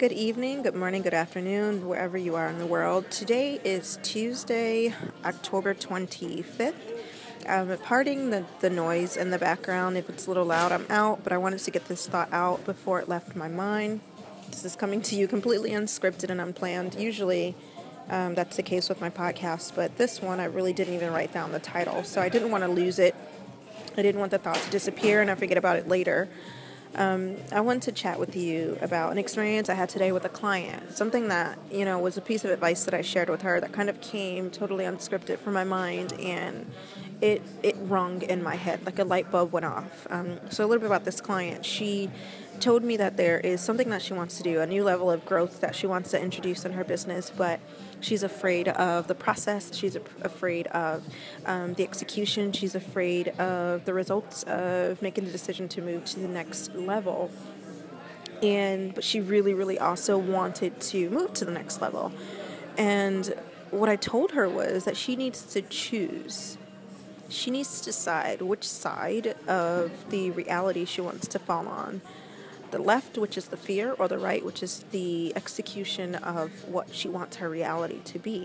Good evening, good morning, good afternoon, wherever you are in the world. Today is Tuesday, October 25th. Parting the noise in the background. If it's a little loud, I'm out, but I wanted to get this thought out before it left my mind. This is coming to you completely unscripted and unplanned. Usually that's the case with my podcast, but this one I really didn't even write down the title, so I didn't want to lose it. I didn't want the thought to disappear and I forget about it later. I wanted to chat with you about an experience I had today with a client. Something that, was a piece of advice that I shared with her that kind of came totally unscripted from my mind, and it rung in my head, like a light bulb went off. So a little bit about this client. She told me that there is something that she wants to do, a new level of growth that she wants to introduce in her business, but she's afraid of the process. She's afraid of the execution. She's afraid of the results of making the decision to move to the next level. But she really, really also wanted to move to the next level. And what I told her was that she needs to choose. She needs to decide which side of the reality she wants to fall on. The left, which is the fear, or the right, which is the execution of what she wants her reality to be.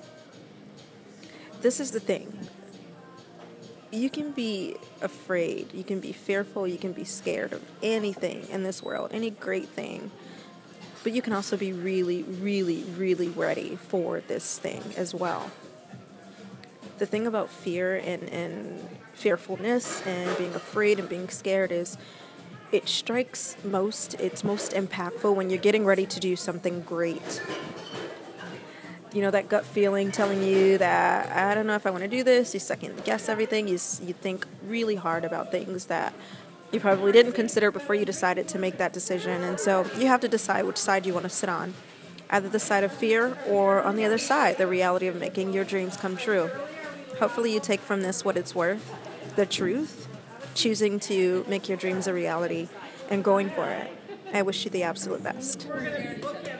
This is the thing. You can be afraid, you can be fearful, you can be scared of anything in this world, any great thing. But you can also be really, really, really ready for this thing as well. The thing about fear and fearfulness and being afraid and being scared is it's most impactful when you're getting ready to do something great. That gut feeling telling you that, I don't know if I want to do this. You second guess everything. You think really hard about things that you probably didn't consider before you decided to make that decision. And so you have to decide which side you want to sit on. Either the side of fear or on the other side, the reality of making your dreams come true. Hopefully you take from this what it's worth, the truth, choosing to make your dreams a reality and going for it. I wish you the absolute best.